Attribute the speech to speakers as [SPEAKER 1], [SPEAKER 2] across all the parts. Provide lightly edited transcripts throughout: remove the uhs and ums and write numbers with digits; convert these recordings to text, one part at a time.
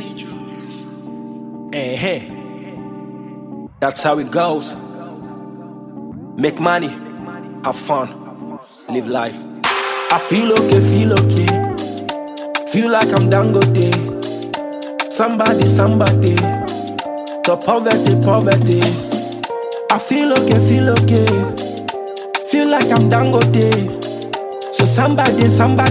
[SPEAKER 1] Hey, hey, that's how it goes. Make money, have fun, live life. I feel okay, feel like I'm Dangote. Somebody, the poverty. I feel okay, feel like I'm Dangote. So somebody,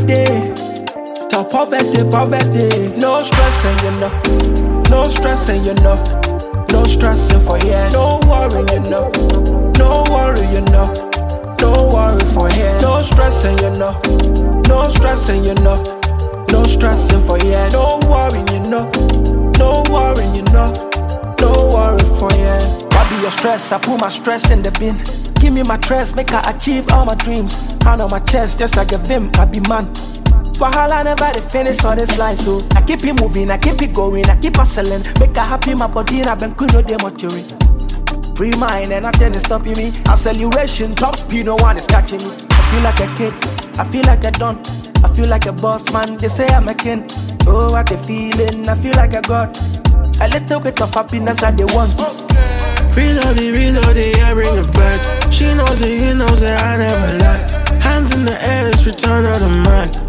[SPEAKER 1] the poverty. No stressing, you know. No stressing, you know. No stressing for here. No worry, you know. No worry, you know. No worry for here. No stressing, you know. No stressing, you know. No stressing for here. No worry, you know. No worry, you know. No worry for here. What be your stress? I put my stress in the bin. Give me my stress, make I achieve all my dreams. Hand on my chest, just like a vim, I be man. Wahala never the finish for this life, so I keep it moving, I keep it going, I keep hustling. Make I happy, my body, and I've been cool, no demoturing. Free mind and nothing is stopping me. Acceleration, top speed, no one is catching me. I feel like a kid, I feel like a don, I feel like a boss man. They say I'm a king. Oh, what a feeling, I feel like a god. A little bit of happiness that they want.
[SPEAKER 2] Reload it, I bring it back. She knows it, he knows it, I never lie. Hands in the air, it's return of the Mac.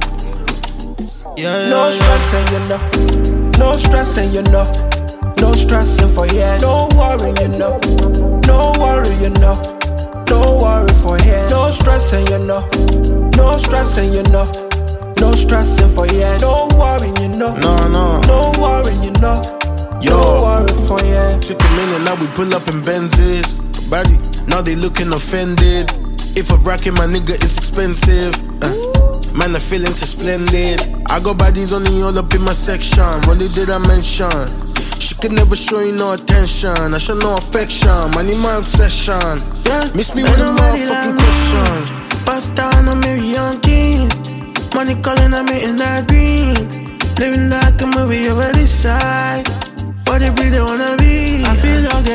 [SPEAKER 2] Yeah,
[SPEAKER 1] no stressing, you know. No stressing, you know. No stressing for here. No worry, you know. No worry, you know. No worry for here. No stressing, you know. No stressing, you know. No stressing for here. No worry, you know. No worry, you know.
[SPEAKER 2] Yo,
[SPEAKER 1] no worry for here.
[SPEAKER 2] Took a minute, now we pull up in Benzes. Body, now they looking offended. If I'm rocking my nigga, it's expensive. Man, I feeling too splendid. I got bodies only all up in my section. What did I mention? She could never show you no attention. I show no affection. Money my obsession. Yeah, miss me with a motherfucking question. Bust down, I'm a young king. Money calling, I'm in that green. Living like a movie over this side. What they really wanna be? I feel okay,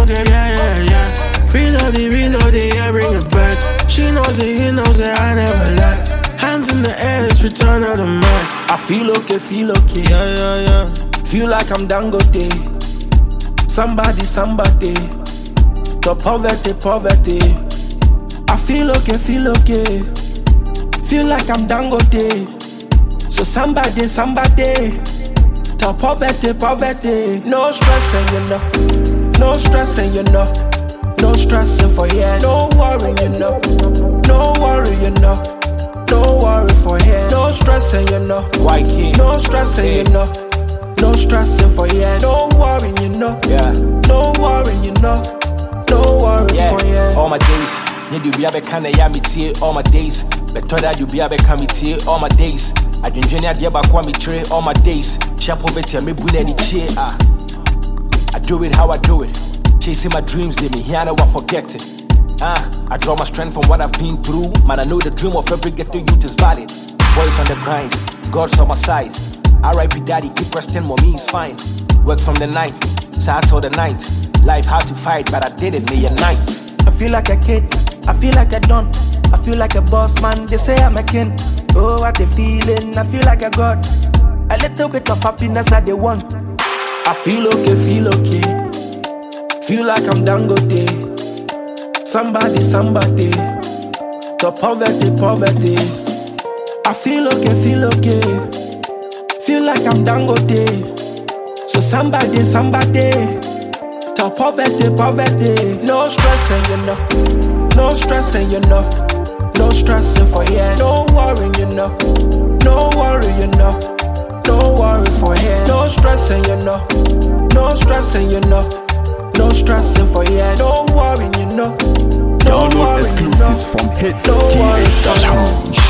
[SPEAKER 2] yeah. Reload it, I bring it back. She knows it, he knows it, I never lie. Hands in the air, it's return of the Mac.
[SPEAKER 1] I feel okay.
[SPEAKER 2] Yeah.
[SPEAKER 1] Feel like I'm Dangote. Somebody. The poverty. I feel okay. Feel like I'm Dangote. So somebody. The poverty. No stressing, you know. No stressing, you know. No stressing for here. No worry, you know. No worry, you know. No worry for here. No stressing, you know.
[SPEAKER 3] White kid.
[SPEAKER 1] No stressing, you know. No stressing for here. No worry, you know.
[SPEAKER 3] Yeah.
[SPEAKER 1] No worry, you know. No worry for here.
[SPEAKER 3] All my days. Need you be a kind of yummy tea. All my days. But that you be a come tea. All my days. I didn't join the back me tray. All my days. Share poverty me bune any chair. I do it how I do it. Chasing my dreams, leave me here, I never forget it. I draw my strength from what I've been through. Man, I know the dream of every ghetto youth is valid. Boys on the grind, God's on my side. R.I.P. daddy, keep resting, mommy is fine. Work from the night, side till the night. Life hard to fight, but I did it, me a night.
[SPEAKER 1] I feel like a kid, I feel like a don, I feel like a boss man. They say I'm a king. Oh, what a feeling, I feel like a god. A little bit of happiness that they want. I feel okay. Feel like I'm Dangote. Somebody. The poverty. I feel okay. Feel like I'm Dangote. So somebody. The poverty. No stressing, you know. No stressing, you know. No stressing for here. No worry, you know. No worry, you know. No worry for here. No stressing, you know. No stressing, you know. No stressing for here. No worry, you know. No
[SPEAKER 4] Download
[SPEAKER 1] worry, you know.
[SPEAKER 4] exclusives from
[SPEAKER 1] No worry for
[SPEAKER 4] hitsgh.com.